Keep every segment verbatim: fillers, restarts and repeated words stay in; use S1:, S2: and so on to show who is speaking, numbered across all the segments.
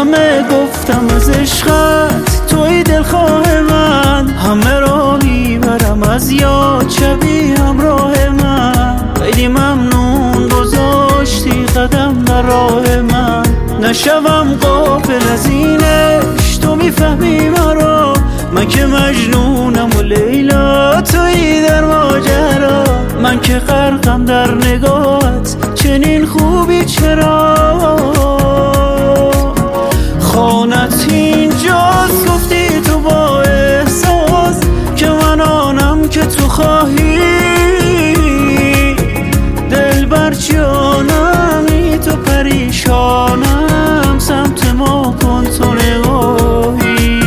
S1: همه گفتم از عشقت، توی دلخواه من. همه را میبرم از یاد، شبی همراه من. خیلی ممنون گذاشتی قدم در راه من. نشوم غافل از این عشق، تو میفهمی مرا. من که مجنونم و لیلا تویی در ماجرا. من که غرقم در نگاهت، چنین خوبی چرا؟ خانت اینجاست، گفتی تو با احساس که من آنم که تو خواهی. دلبر جانمی تو پریشانم، سمت ما کن تو نگاهی.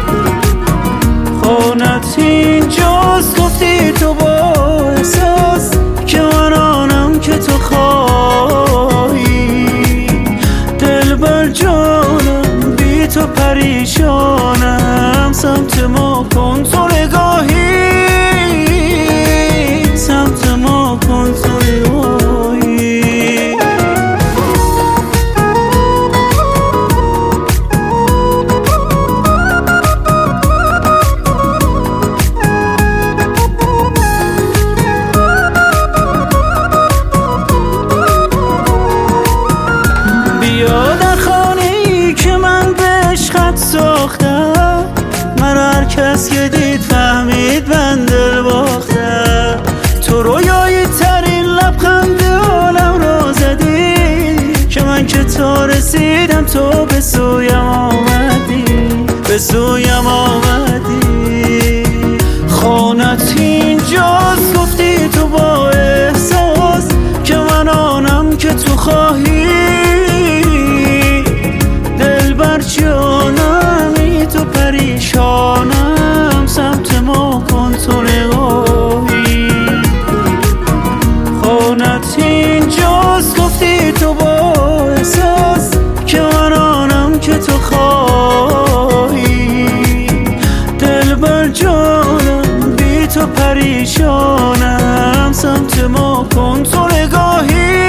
S1: خانت اینجاست، گفتی تو با احساس که من آنم که تو خواهی. دلبر جانم بی تو پریشانم، سمت ما کن تو نگاهی. سمت ما کن تو نگاهی. بیا در خانه‌ای که من به عشقت ساختم. من هر کس که دید فهمید من دل باختم. تو رویایی ترین لبخند عالم را زدی، که من که تا رسیدم تو به سویم آمدی. به سویم آمدی. خانت اینجاست، گفتی تو با احساس که من آنم که تو خواهی. دلبر جانمی تو پریشانم، سمت ما کن تو نگاهی. خانت اینجاست، گفتی تو با احساس که من آنم که تو خواهی. دلبر جانم بی تو پریشانم، سمت ما کن تو نگاهی.